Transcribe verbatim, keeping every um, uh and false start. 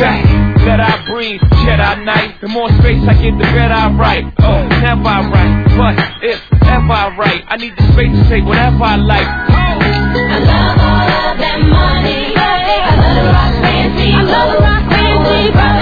jack that I breathe, Jedi Knight. The more space I get, the better I write. Oh, never I write, but if ever I write, I need the space to say whatever I like. I love all of that money. I love the rock fancy. I love the rock fancy.